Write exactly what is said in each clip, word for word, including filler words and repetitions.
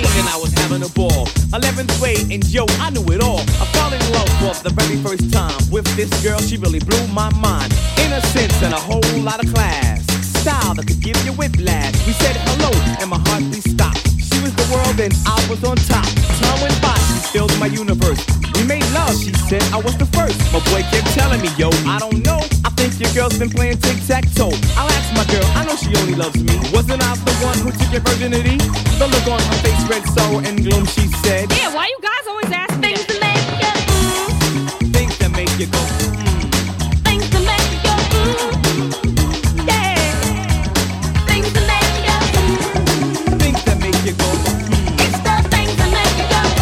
sixteen and I was having a ball. eleventh grade and yo, I knew it all. I fell in love for the very first time with this girl. She really blew my mind. Innocence and a whole lot of class. Style that could give you whiplash. We said hello and my heart we stopped. She was the world and I was on top. Time went by, she filled my universe. We made love, she said I was the first. My boy kept telling me, yo, I don't know. I think your girl's been playing tic-tac-toe. I'll ask my girl, I know she only loves me. Wasn't I the one who took your virginity? The look on her face read sorrow and gloom, she said. Yeah, why you guys always ask things to make you mm? Things that make you go mm. Things to make you go mm. Yeah. Things to make you mm. Things that make you go mm. It's the things that make you go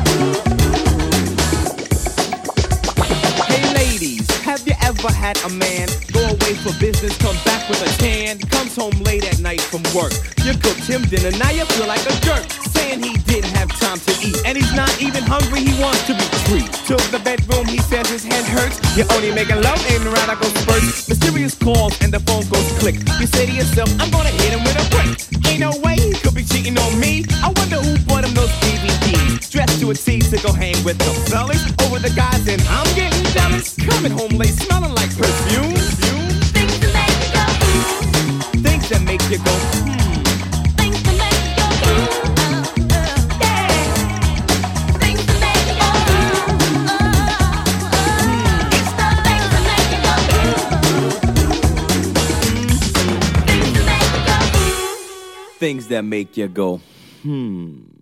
mm. Hey ladies, have you ever had a man go away for business, come back with a tan, comes home late at night from work? You cooked him dinner, now you feel like a jerk, saying he didn't have time to eat, and he's not even hungry, he wants to be free. To the bedroom, he says his head hurts. You're only making love, aiming around, I go spurts. Mysterious calls and the phone goes click. You say to yourself, I'm gonna hit him with a brick. Ain't no way he could be cheating on me. I wonder who bought him those D V Ds. Dressed to a T to go hang with the fellas over the guys, and I'm getting jealous. Coming home late, smelling like perfume. Things to make you go mm. Things that make you go hmm. Things to make you go mm. Yeah. Things to make you go mm. It's the things that make you go mm. Things to make you go mm. Things that make you go hmm.